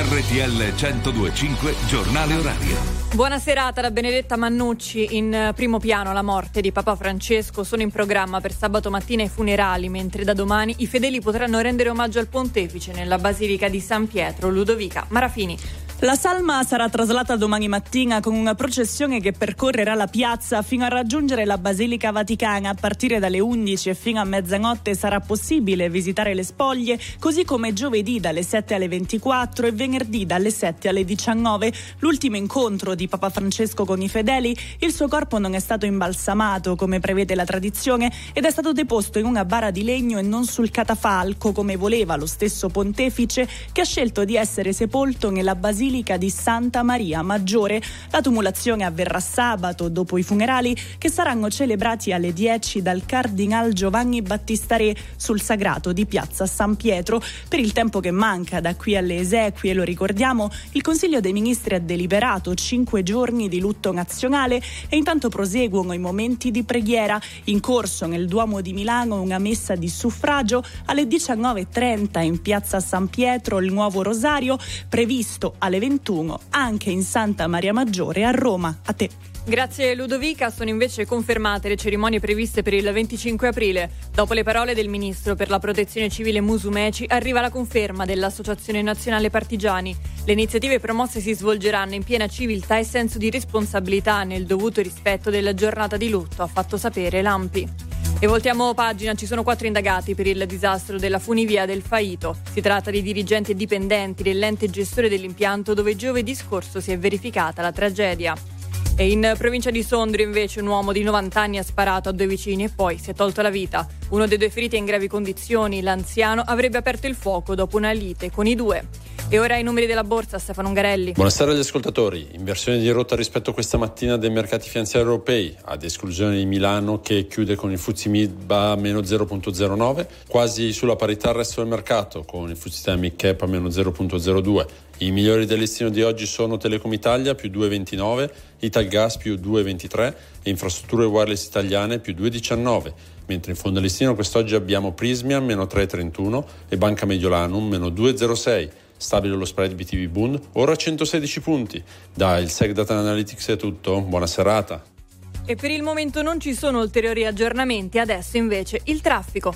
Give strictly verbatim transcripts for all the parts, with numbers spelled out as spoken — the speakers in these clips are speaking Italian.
R T L centodue e cinque giornale orario. Buona serata da Benedetta Mannucci. In primo piano la morte di Papa Francesco. Sono in programma per sabato mattina i funerali, mentre da domani i fedeli potranno rendere omaggio al pontefice nella Basilica di San Pietro. Ludovica Marafini. La salma sarà traslata domani mattina con una processione che percorrerà la piazza fino a raggiungere la Basilica Vaticana. A partire dalle undici e fino a mezzanotte sarà possibile visitare le spoglie, così come giovedì dalle sette alle ventiquattro e venerdì dalle sette alle diciannove. L'ultimo incontro di Papa Francesco con i fedeli, il suo corpo non è stato imbalsamato come prevede la tradizione ed è stato deposto in una bara di legno e non sul catafalco come voleva lo stesso pontefice, che ha scelto di essere sepolto nella Basilica di Santa Maria Maggiore. La tumulazione avverrà sabato dopo i funerali, che saranno celebrati alle dieci dal Cardinal Giovanni Battista Re sul sagrato di Piazza San Pietro. Per il tempo che manca da qui alle esequie, lo ricordiamo, il Consiglio dei Ministri ha deliberato cinque giorni di lutto nazionale e intanto proseguono i momenti di preghiera. In corso nel Duomo di Milano una messa di suffragio alle diciannove e trenta in Piazza San Pietro, il Nuovo Rosario, previsto alle ventuno anche in Santa Maria Maggiore a Roma. A te. Grazie Ludovica. Sono invece confermate le cerimonie previste per il venticinque aprile. Dopo le parole del ministro per la protezione civile Musumeci arriva la conferma dell'Associazione Nazionale Partigiani. Le iniziative promosse si svolgeranno in piena civiltà e senso di responsabilità nel dovuto rispetto della giornata di lutto, ha fatto sapere l'ANPI. E voltiamo pagina, ci sono quattro indagati per il disastro della funivia del Faito. Si tratta di dirigenti e dipendenti dell'ente gestore dell'impianto dove giovedì scorso si è verificata la tragedia. E in provincia di Sondrio invece un uomo di novanta anni ha sparato a due vicini e poi si è tolto la vita. Uno dei due feriti è in gravi condizioni, l'anziano avrebbe aperto il fuoco dopo una lite con i due. E ora i numeri della borsa, Stefano Ungarelli. Buonasera agli ascoltatori. Inversione di rotta rispetto a questa mattina dei mercati finanziari europei, ad esclusione di Milano che chiude con il F T S E M I B a meno zero virgola zero nove, quasi sulla parità il resto del mercato con il F T S E Mid Cap a meno zero virgola zero due. I migliori del listino di oggi sono Telecom Italia più due virgola ventinove, Italgas più due virgola ventitré e Infrastrutture Wireless Italiane più due virgola diciannove, mentre in fondo al listino quest'oggi abbiamo Prismia meno tre virgola trentuno e Banca Mediolanum meno due virgola zero sei. Stabile lo spread B T V Bund, ora a centosedici punti. Da il Seg Data Analytics è tutto, buona serata. E per il momento non ci sono ulteriori aggiornamenti, adesso invece il traffico.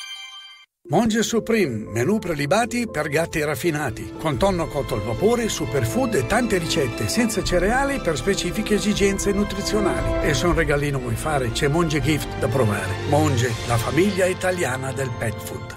Monge Supreme, menù prelibati per gatti raffinati, con tonno cotto al vapore, superfood e tante ricette, senza cereali per specifiche esigenze nutrizionali. E se un regalino vuoi fare, c'è Monge Gift da provare. Monge, la famiglia italiana del pet food.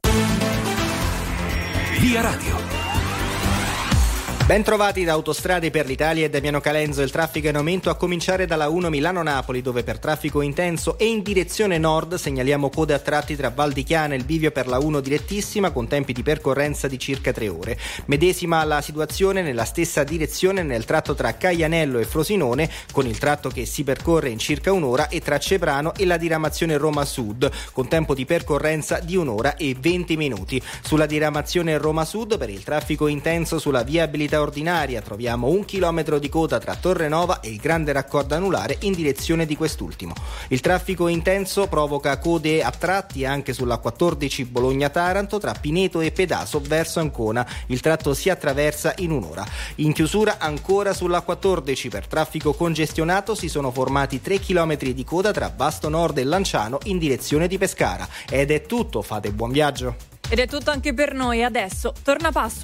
Via Radio. Ben trovati da Autostrade per l'Italia e Damiano Calenzo. Il traffico è in aumento a cominciare dalla uno Milano-Napoli, dove per traffico intenso e in direzione nord segnaliamo code a tratti tra Val di Chiana e il bivio per la uno direttissima con tempi di percorrenza di circa tre ore. Medesima la situazione nella stessa direzione nel tratto tra Caianello e Frosinone, con il tratto che si percorre in circa un'ora, e tra Ceprano e la diramazione Roma Sud con tempo di percorrenza di un'ora e venti minuti. Sulla diramazione Roma Sud per il traffico intenso sulla viabilità ordinaria troviamo un chilometro di coda tra Torrenova e il grande raccordo anulare in direzione di quest'ultimo. Il traffico intenso provoca code a tratti anche sulla quattordici Bologna-Taranto tra Pineto e Pedaso verso Ancona. Il tratto si attraversa in un'ora. In chiusura ancora sulla quattordici per traffico congestionato si sono formati tre chilometri di coda tra Vasto Nord e Lanciano in direzione di Pescara. Ed è tutto, fate buon viaggio. Ed è tutto anche per noi, adesso torna Passo.